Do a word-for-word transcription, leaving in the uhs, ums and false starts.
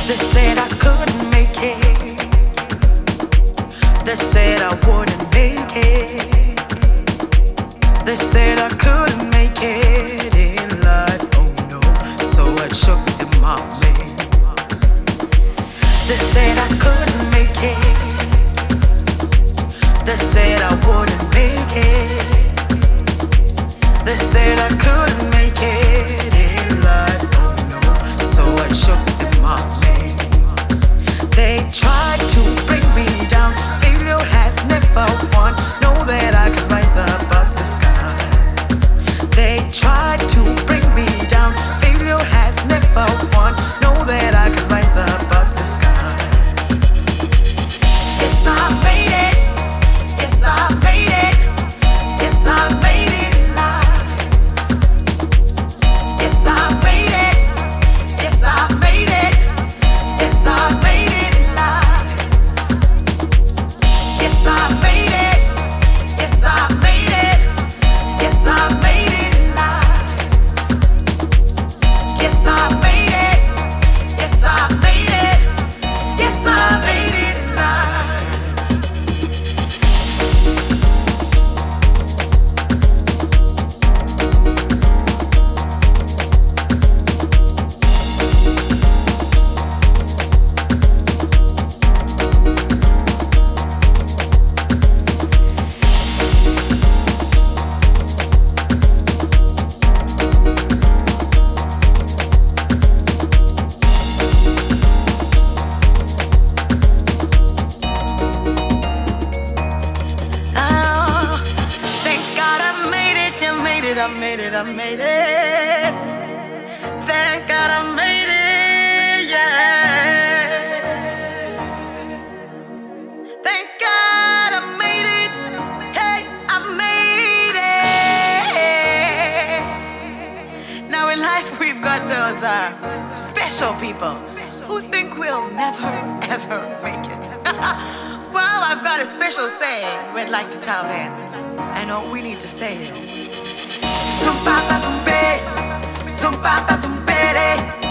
They said I couldn't make it. They said I wouldn't make it. They said I couldn't make it in life, oh no. So I shook them off me. They said I couldn't make it. They said I wouldn't make it. They said I couldn't make it in life, oh no. So I shook them off me. They tried to bring me down. Failure has never won. Know that I can rise above the sky. They tried to bring me down. Failure has never won. Know that I can rise above the sky. Yes, I made it. Yes, I made it. Yes, I made it in life. Yes, I made it. Yes, I made it. Yes, I made it in life. Yes, I made it. Yes, I made it. Yes, I made it in life. Yes, I made it. Yes, I made it. Yes, I made it in life. Oh, thank God I made it, I made it, I made it, I made it. Thank God I made it, yeah. Thank God I made it, hey, I made it. Now in life we've got those uh, special people who think we'll never ever make it. Well, I've got a special saying we'd like to tell them. And all we need to say is Some papa, some pere, some papa, some pere.